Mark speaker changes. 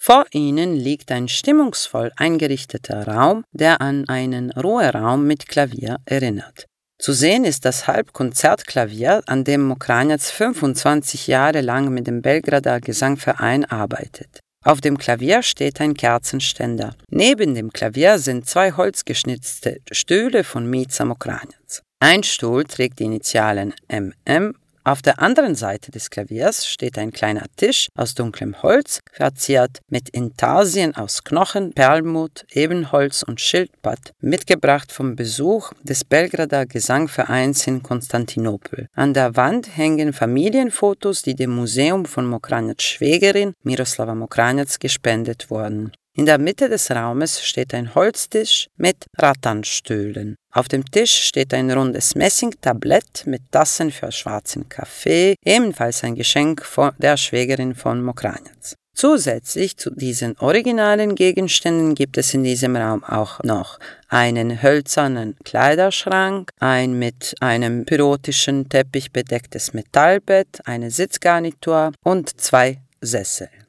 Speaker 1: Vor ihnen liegt ein stimmungsvoll eingerichteter Raum, der an einen Ruheraum mit Klavier erinnert. Zu sehen ist das Halbkonzertklavier, an dem Mokranjac 25 Jahre lang mit dem Belgrader Gesangverein arbeitet. Auf dem Klavier steht ein Kerzenständer. Neben dem Klavier sind 2 holzgeschnitzte Stühle von Mica Mokranjac. Ein Stuhl trägt die Initialen MM. Auf der anderen Seite des Klaviers steht ein kleiner Tisch aus dunklem Holz, verziert mit Intarsien aus Knochen, Perlmutt, Ebenholz und Schildpatt, mitgebracht vom Besuch des Belgrader Gesangvereins in Konstantinopel. An der Wand hängen Familienfotos, die dem Museum von Mokranjacs Schwägerin Miroslava Mokranjac gespendet wurden. In der Mitte des Raumes steht ein Holztisch mit Rattanstühlen. Auf dem Tisch steht ein rundes Messingtablett mit Tassen für schwarzen Kaffee, ebenfalls ein Geschenk der Schwägerin von Mokranjac. Zusätzlich zu diesen originalen Gegenständen gibt es in diesem Raum auch noch einen hölzernen Kleiderschrank, ein mit einem pyrotischen Teppich bedecktes Metallbett, eine Sitzgarnitur und 2 Sessel.